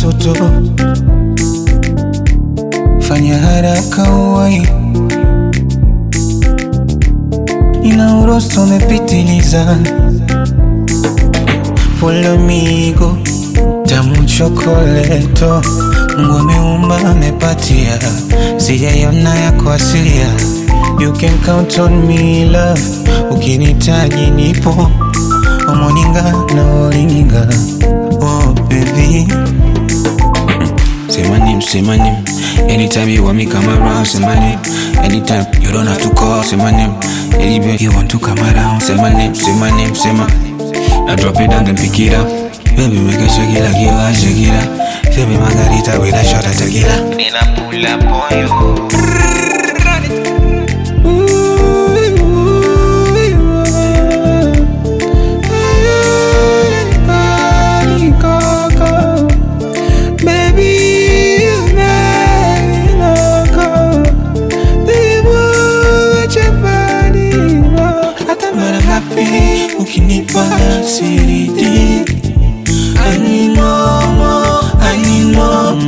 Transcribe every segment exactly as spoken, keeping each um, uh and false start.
mtoto, fanya haraka uwai, ina urosto umepitiliza. Follow me go, tamu chokoleto, Mungu ameumba amepatia, sijaiona yako asilia. You can count on me love, ukinitaji nipo, omoninga na olinga. Oh baby, say my name, say my name. Anytime you want me come around, say my name. Anytime you don't have to call, say my name. Anywhere you want to come around, say my name, say my name, say my. Now drop it down then pick it up. Baby make it shake it like you are shake it up. Say me margarita with a shot of tequila. Then I pull up on you. Ukinipa siridi, I need more, more, I need more.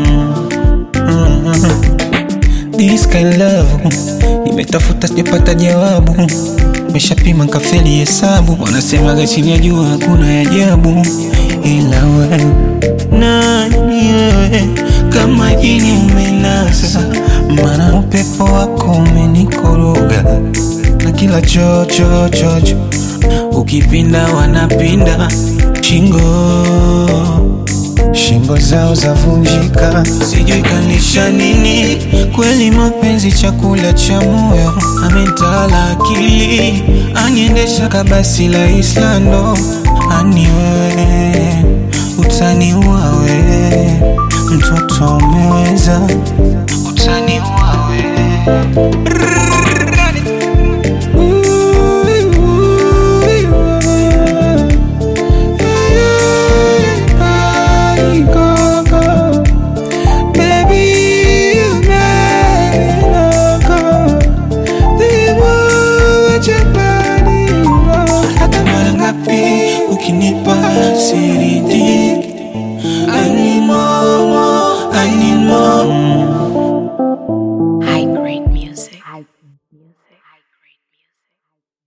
Mm-hmm. This kind of love, nimetafuta sijapata jawabu, nimeshapima kafeli hesabu, wanasema chini ya jua hakuna ajabu. Ila wewe nani wewe, kama jini umenasa, maana upepo wako umenikoroga, na kila chocho chocho ukipinda wanapinda, shingo shingo zao zavunjika, sijui kanisha nini. Kweli mapenzi chakula cha moyo, amentala akili, aniendesha kabasi la Islando. Ani wewe utaniua wewe, mtoto umeweza, utaniua wewe.